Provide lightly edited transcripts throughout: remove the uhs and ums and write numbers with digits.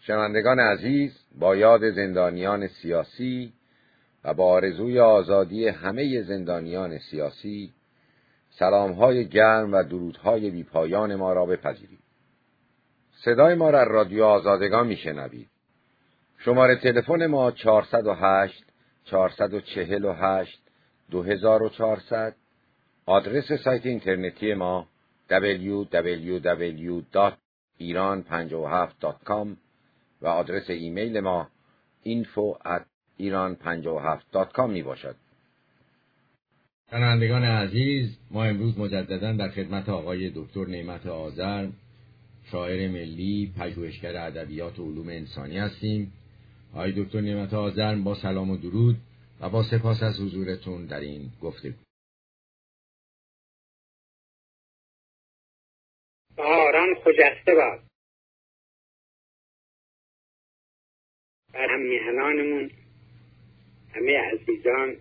شنوندگان عزیز، با یاد زندانیان سیاسی و با آرزوی آزادی همه زندانیان سیاسی، سلام‌های گرم و درودهای بی‌پایان ما را بپذیرید. صدای ما را رادیو آزادگان میشنوید. شماره تلفن ما 408 448 2400. آدرس سایت اینترنتی ما www.iran57.com و آدرس ایمیل ما info@iran57.com می باشد. شنوندگان عزیز، ما امروز مجددا در خدمت آقای دکتر نعمت آذر، شاعر ملی، پژوهشگر ادبیات و علوم انسانی هستیم. آقای دکتر نعمت آذر، با سلام و درود و با سپاس از حضورتون در این گفتگو. بهاران خجسته باد بر هم میهنانمون، همه عزیزان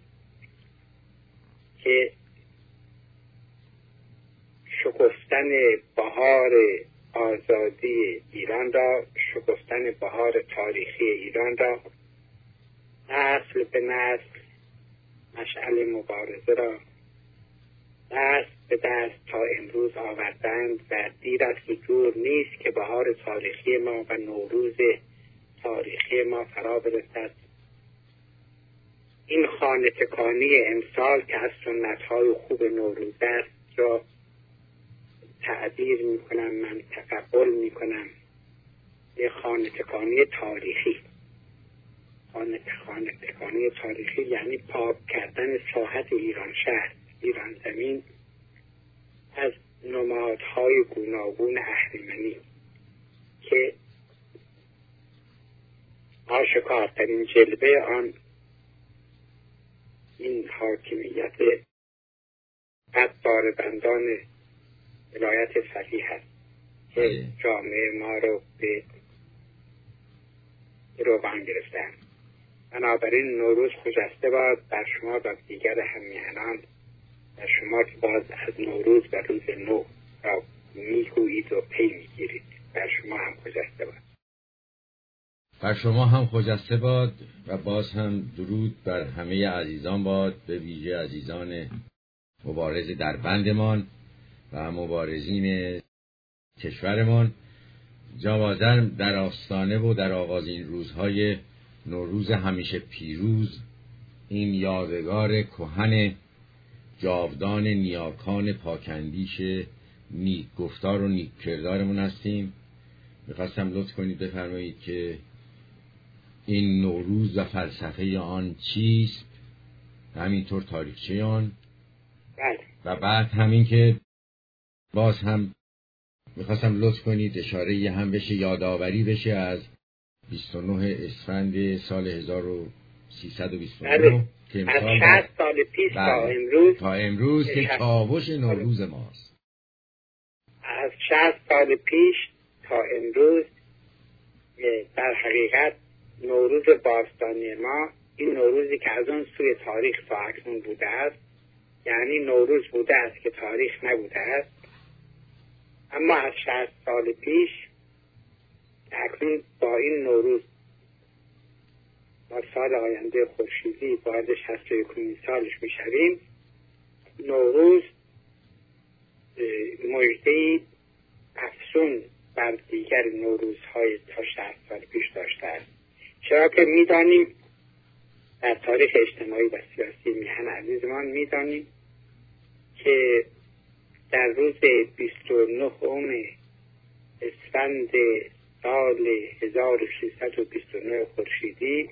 که شکفتن بهار آزادی ایران را، شکفتن بهار تاریخی ایران را نسل به نسل مشعل مبارزه را دست به دست تا امروز آوردند و دیر است و دور نیست که بهار تاریخی ما و نوروز تاریخی ما فرا برسد. این خانه تکانی امسال که از سنت‌های خوب نوروز است را تعبیر می‌کنم، من تقبل می‌کنم، یه خانه تکانی تاریخی. خانه تکانی تاریخی یعنی پاک کردن ساحت ایران شهر، ایران زمین از نمادهای گوناگون اهریمنی که آشکارترین جلوه آن این حاکمیت قدبار بندان ولایت فقیه است که جامعه ما رو به روبان گرفتن. بنابراین نوروز خجسته باد بر شما و دیگر همیهنان و شما که باز از نوروز و روز نو را میگویید و پی میگیرید. بر شما هم خجسته باد. بر شما هم خجسته باد و باز هم درود بر همه عزیزان باد، به ویژه عزیزان مبارز در بندمان و مبارزین کشورمان. جوازر در آستانه و در آغازین روزهای نوروز همیشه پیروز، این یادگار کهن جاودان نیاکان پاکندیش نیک گفتار و نیک کردارمون هستیم. میخواستم لطف کنید بفرمایید که این نوروز و فلسفه آن چیست، همینطور تاریخچه آن. بله. و بعد همین که باز هم میخواستم لطف کنید اشاره هم بشه، یادآوری بشه از 29 اسفند سال 1329 که امسال از 60 سال پیش تا امروز که چاوش نوروز ماست. از 60 سال پیش تا امروز در حقیقت نوروز باستانی ما، این نوروزی که از اون سوی تاریخ تا اکنون بوده است، یعنی نوروز بوده است که تاریخ نبوده است، اما از 60 سال پیش اکنون با این نوروز ما سال آینده خورشیدی وارد 61 سالش میشویم. نوروز مژده‌ای افزون بر دیگر نوروزهای تا 60 سال پیش داشته است، چرا که میدانیم در تاریخ اجتماعی و سیاسی میهن عزیزمان میدانیم که در روز 29 اسفند سال 1329 خورشیدی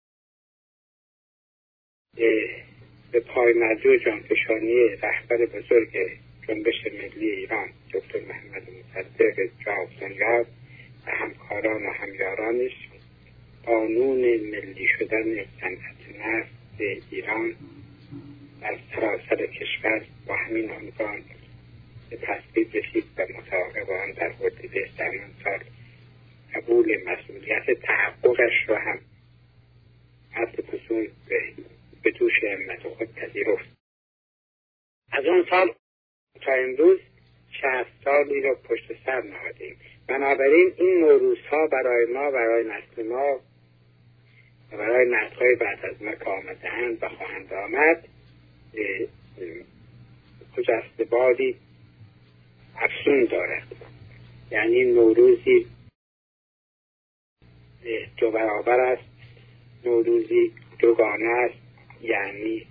به پایمرزی و جانفشانی رهبر بزرگ جنبش ملی ایران دکتر محمد مصدق جاودانیار و همکاران و همیارانش قانون ملی شدن صنعت نفت ایران در سراسر کشور با همین عنوان به تصویب رسید و مطابق آن در اردیبهشت همان سال قبول مسئولیت تحققش را هم حد فصول به دوش همت خود پذیرفت. از آن سال تا امروز 60 سالی رو پشت سر نهادیم. بنابراین این نوروزها برای ما، برای نسل ما و برای نسل‌های بعد از ما که آمده‌اند و خواهند آمد خجسته بادی افزون دارد. یعنی نوروزی دو برابر است، نوروزی دوگانه است. یعنی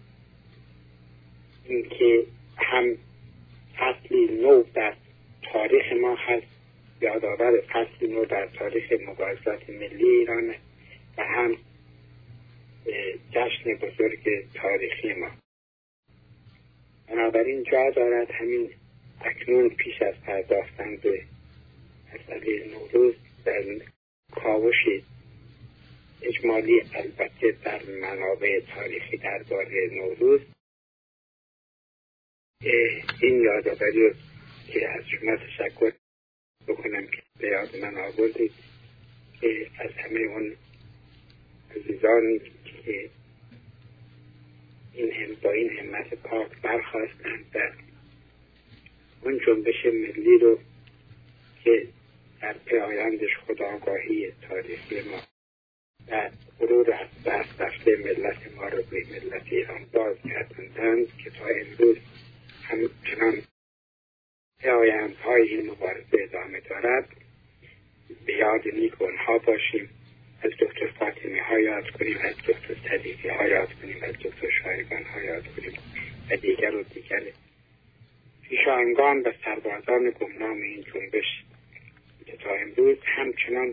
اینکه هم فصلی نو در تاریخ ما هست، یادآور فصلی نو در تاریخ مبارزات ملی ایران و هم جشن بزرگ تاریخی ما. بنابراین جا دارد همین اکنون پیش از پرداختن به مسئله نوروز در کاوش اجمالی البته در منابع تاریخی درباره نوروز این یادآوری رو که از شما تشکر بکنم که به یاد من آوردید که از همه اون عزیزانی که با این همت پاک برخواستند و اون جنبش ملی رو که در پیایندش خودآگاهی تاریخی ما و غرور از دست رفته ملت ما رو به ملت ایران باز کردند که تا امروز همچنان پیایندهای این مبارزه ادامه دارد، به یاد نیک اونها باشیم. از دکتر فاطمی ها یاد کنیم، از دکتر صدیقی ها یاد کنیم، از دکتر شایگان ها یاد کنیم و دیگر و دیگر پیشاهنگان و سربازان گمنام این جنبش که تا امروز همچنان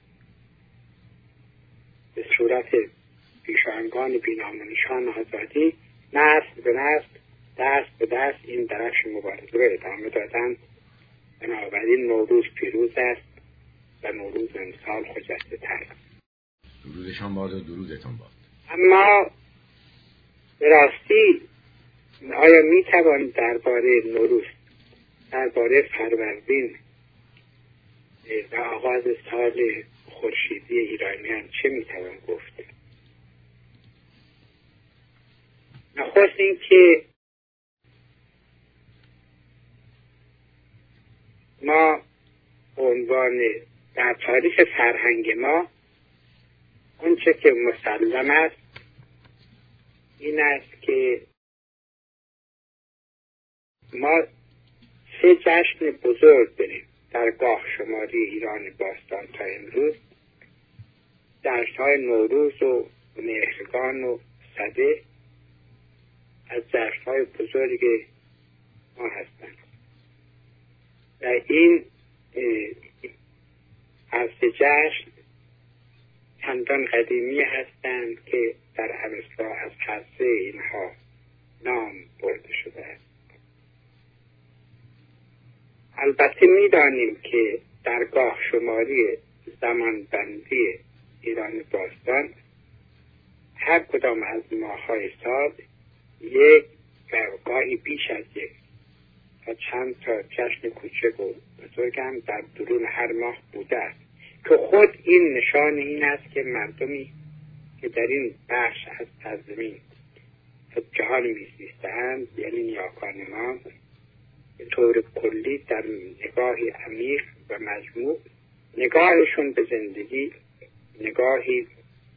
به صورت پیشاهنگان بینام و نشان آزادی نسل به نسل، دست به دست این درخش مبارزه رو ادامه دادن. بنابراین نوروز پیروز است و نوروز امسال خجسته تر است. درودشان باد و درودتان باد. اما به راستی آیا می توانید درباره نوروز، درباره فروردین و آغاز سال خورشیدی ایرانیان چه می توان گفت؟ نخست این که ما عنوان در تاریخ فرهنگ ما اون چه که مسلم است این است که ما 3 جشن بزرگ داریم در گاه شماری ایران باستان تا امروز. جشن‌های نوروز و مهرگان و سده از جشن‌های بزرگ ما هستند و این از جشن چندان قدیمی هستند که در اوستا از هر سه اینها نام برده شده است. البته می‌دانیم که در گاه شماری زمان بندی ایران باستان هر کدام از ماه‌های سال یک گاهی بیش از یک و چند تا جشن کوچک و بزرگ هم در درون هر ماه بوده است که خود این نشان این است که مردمی که در این بخش از سرزمین جهان می‌زیستند، یعنی نیاکان ما، به طور کلی در نگاهی عمیق و مجموع نگاهشون به زندگی نگاهی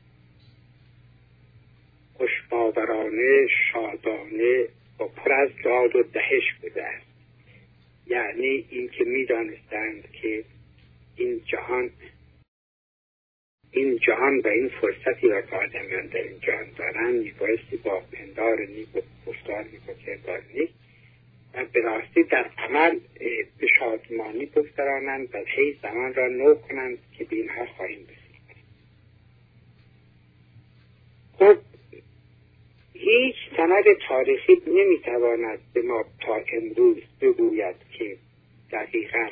خوش‌باورانه، شادانه و پر از داد و دهش بوده است. یعنی این که می‌دانستند که این جهان و این فرصتی را که آدمیان در این جهان دارند میبایستی با پندار نیک و گفتار نیک و کردار نیک و به راستی در عمل به شادمانی بگذرانند و هی زمان را نو کنند که به اینها خواهیم رسید. خب هیچ سند تاریخی نمیتواند به ما تا امروز بگوید که دقیقاً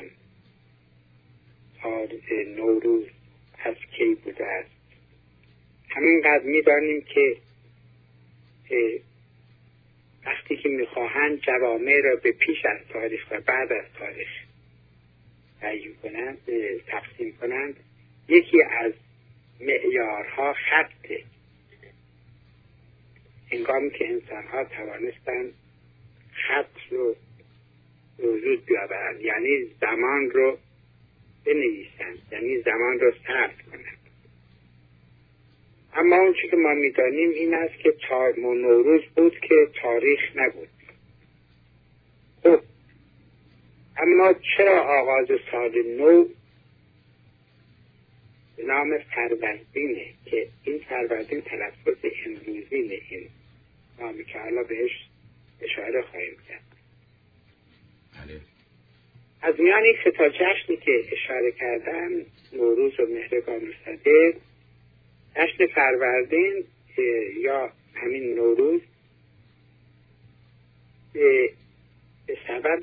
تاریخ نوروز از کی بوده است. همینقدر می‌دانیم که وقتی که می‌خواهند جوامع را به پیش از تاریخ و بعد از تاریخ تعیین کنند، تقسیم کنند، یکی از معیارها خطه. هنگامی که انسان‌ها توانستند خط رو وجود بیاورند، یعنی زمان رو بنویسند، یعنی زمان رو صرف کنند. اما اون چیزی که ما میدانیم این است که نوروز بود که تاریخ نبود. خب اما چرا آغاز سال نو به نام فروردینه که این فروردین تلفظ امروزینه، این نامی که حالا بهش اشاره خواهیم کرد. از میان این سه تا جشنی که اشاره کردن، نوروز و مهرگان و صدر، جشن فروردین یا همین نوروز به سبب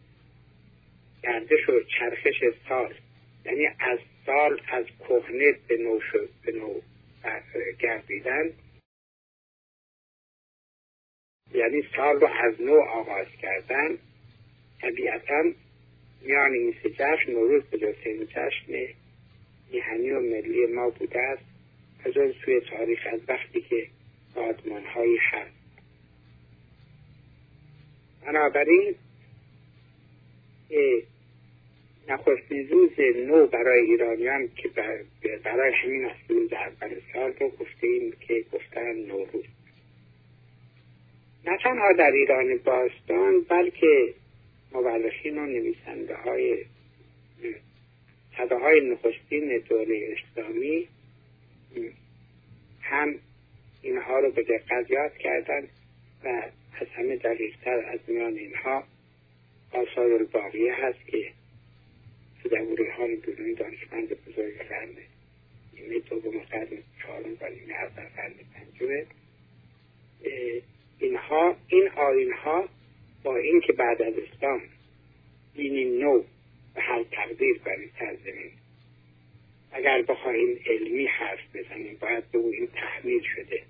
گردش و چرخش سال، یعنی از سال از کهنه به نو گردیدن، یعنی سال رو از نو آغاز کردن، طبیعتاً میان این سه جشن نوروز به جزء جشن میهنی و ملی ما بوده است از اون سوی تاریخ، از وقتی که سازمان‌هایی هست. بنابراین نخستین روز نو برای ایرانیان که برای همین است روز اول سال رو گفتن نوروز. نه تنها در ایران باستان بلکه مورخین و نویسنده های صداهای نخستین دوره اسلامی هم اینها رو به دقت یاد کردن و از همه دقیق‌تر از میان اینها آثار الباقیه هست که دبوری‌خان برونی دانشمند بزرگ قرن نیمه دوم قرن چهارم و نیمه اول قرن پنجم، این آیین‌ها با اینکه بعد از اسلام دینی نو و هر تقدیر برای سرزمین، اگر بخواهیم علمی حرف بزنیم باید به این تحمیل شده،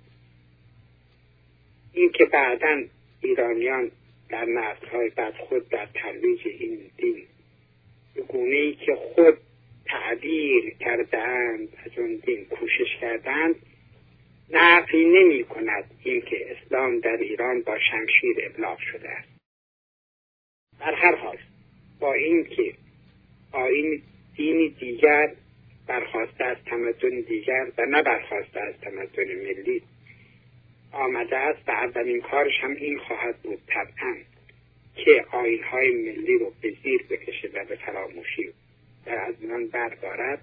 این که بعداً ایرانیان در نسل‌های بعد خود در ترویج این دین به گونه‌ای که خود تعبیر کردند از اون دین کوشش کردند، نفی نمی کند این که اسلام در ایران با شمشیر ابلاغ شده است. در هر حال با این که آیین دینی دیگر برخواسته از تمدن دیگر و نه برخواسته از تمدن ملی آمده است و اولین کارش هم این خواهد بود طبعاً که آیین‌های ملی رو به زیر بکشه و به فراموشی در از میان بردارد.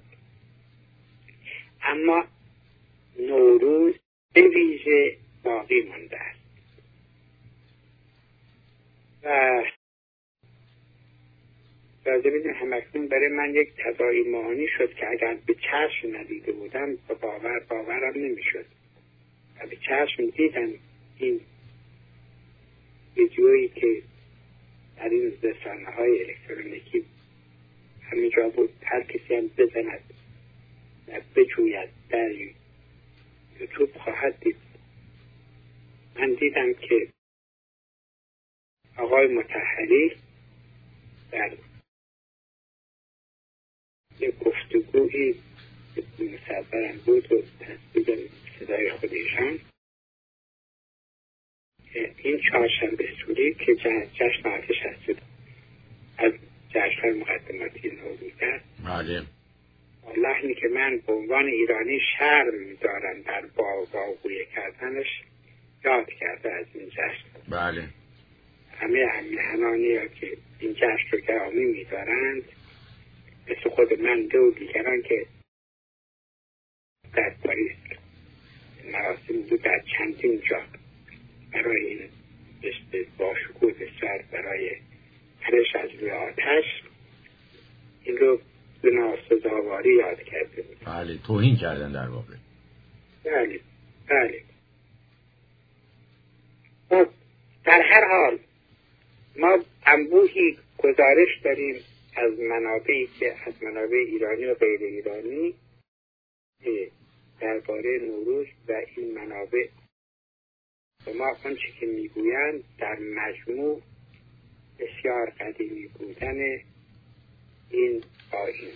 اما نوروز به ویژه باقی مانده است و راجع به همکنون برای من یک تضایی معانی شد که اگر به چشم ندیده بودم به باورم نمیشد و به چشم دیدم این ویدیویی که در این رسانه‌های الکترونیکی همینجا بود، هر کسی هم بزند و بجوید در یوتیوب خواهد دید. من دیدم که آقای مطهری در یک گفتگویی مصورم بود و تصویر صدای خودشان این چهارشنبه سوری که جشن آتش هست از جشن‌های مقدماتی نوروز است، لحنی که من به عنوان ایرانی شرم دارم در باگویی کردنش یاد کرده از این جشن. بله. همه همیهنانی که این جشن رو گرامی می‌دارند مثل خود من و دیگران که در پاریس مراسم بود در چندین جا برای این باشکوه بسیار برای پرش از روی آتش این رو به ناسزاواری یاد کرده بود. بله، توهین کردن در واقع. بله بله. خب در هر حال ما انبوهی گزارش داریم از منابعی که از منابع ایرانی و غیر ایرانی درباره نوروز و این منابع و ما آنچه که میگویند در مجموع بسیار قدیمی بودن این آیین.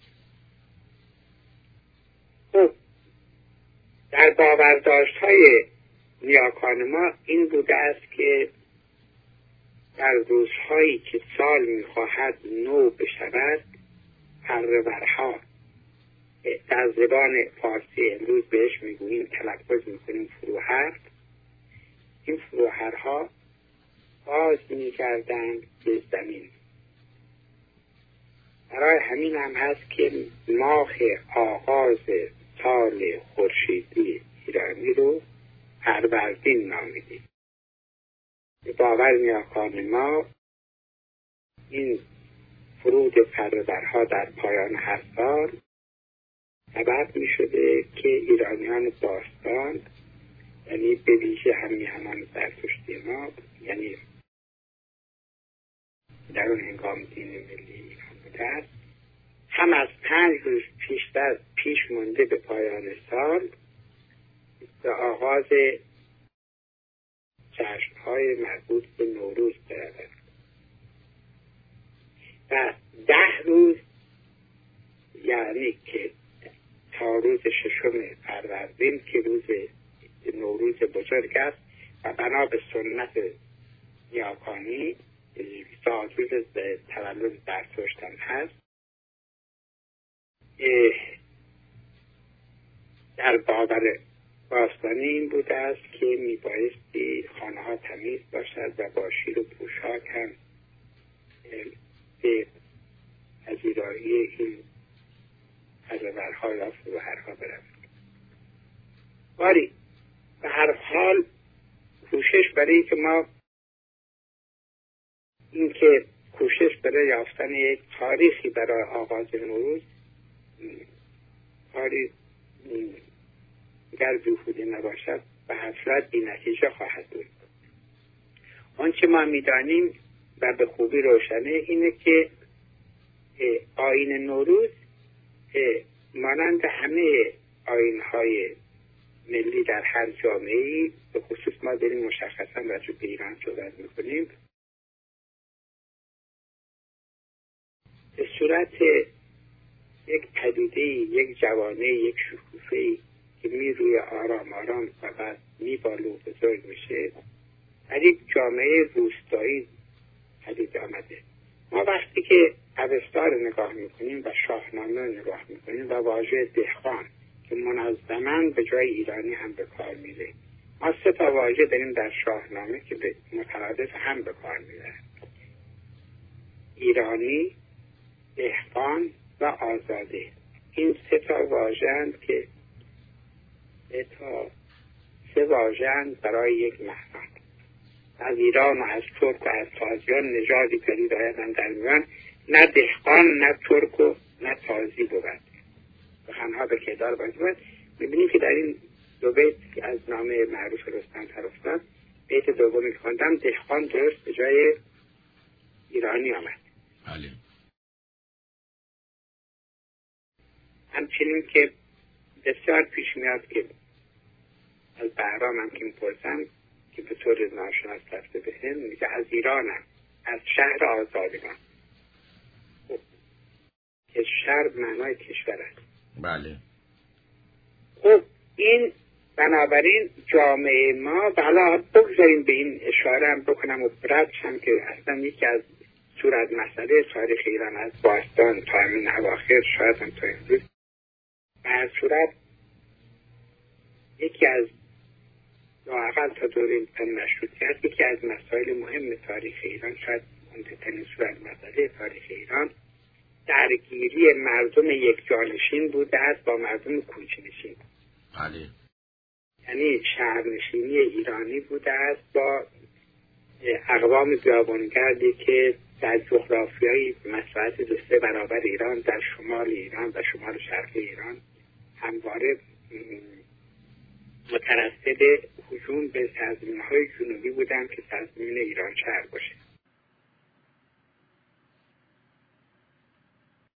خب در باورداشت‌های نیاکان ما این بوده است که در روزهایی که سال میخواهد نو بشود پرورها، در زبان فارسی امروز بهش میگوییم، تلفظ میکنیم فروهر. این فروهرها باز میگردند به زمین. برای همین هم هست که ماه آغاز سال خورشیدی ایرانی رو فروردین نامیدیم. به باور نیاکان ما این فرود پرورها در پایان هر سال سبب می شده که ایرانیان باستان، یعنی به ویژه همان زرتشتی ما، یعنی در اون هنگام دین ملی ایران بوده است، هم از 5 روز پیش مونده به پایان سال به آغاز جشن‌های مربوط به نوروز برود و 10 روز، یعنی که تا روز 6 فروردین که روز نوروز بزرگ است و بنا به سنت نیاکانی روز تولد زرتشت هم هست، در باور باستانی این بوده است که میبایستی خانه ها تمیز باشد و با شیر و پوشاک هم به پذیرایی این پرورها یا فروهرها برود. ولی به هر حال کوشش برای که ما کوشش برای یافتن یک تاریخی برای آغاز نوروز کاری اگر بیهوده نباشد به حسرت بی نتیجه خواهد بود. آنچه ما میدانیم و به خوبی روشنه اینه که آیین نوروز مانند همه آیین‌های ملی در هر جامعه‌ای، به خصوص ما داریم مشخصا راجع به ایران صحبت می‌کنیم، به صورت یک پدیده، یک جوانه، یک شکوفه‌ای که روی آرام آرام و بعد میباله و بزرگ میشه، در یک جامعه روستایی پدید آمده. ما وقتی که اوستا رو نگاه میکنیم و شاهنامه رو نگاه میکنیم و واژه دهقان که منظماً به جای ایرانی هم به کار میره، ما 3 واژه داریم در شاهنامه که به مترادف هم به کار میره: ایرانی، دهقان و آزاده. این 3 واژه‌اند که 3 واژه‌اند برای یک مهمان. از ایران و از ترک و از تازیان نژادی پدید آیدند در میان، نه دهقان نه ترک و نه تازی بود. سخنها به کردار باید بود. میبینیم که در این 2 بیت از نامه معروف رستم فرستاد، بیت دومی که خواندم، دهقان درست به جای ایرانی آمد. بله. همچنین که بسیار پیش میاد که از بهرام هم که میپرسم که به طور ناشناس رفته به هند، میگه از ایرانم، از شهر آزادگان. که شهر معنای کشور است. بله. خب این بنابراین جامعه ما، و حالا بگذاریم به این اشاره هم بکنم و برد هم که اصلا یکی از صورت مسئله تاریخ ایران از باستان تا همین اواخر، شاید هم تا امروز، به هر صورت یکی از لااقل تا دوره مشروطیت یکی از مسائل مهم تاریخ ایران، شاید مهمترین صورت مسئله تاریخ ایران، درگیری مردم یک جانشین بوده است با مردم کوچ‌نشین. بله. یعنی شهرنشینی ایرانی بوده است با اقوام بیابانگردی که در جغرافیای مساحت 2-3 برابر ایران در شمال ایران و شمال شرقی ایران همواره مترصد هجوم به سرزمین‌های جنوبی بودند که سرزمین ایران شهر باشه.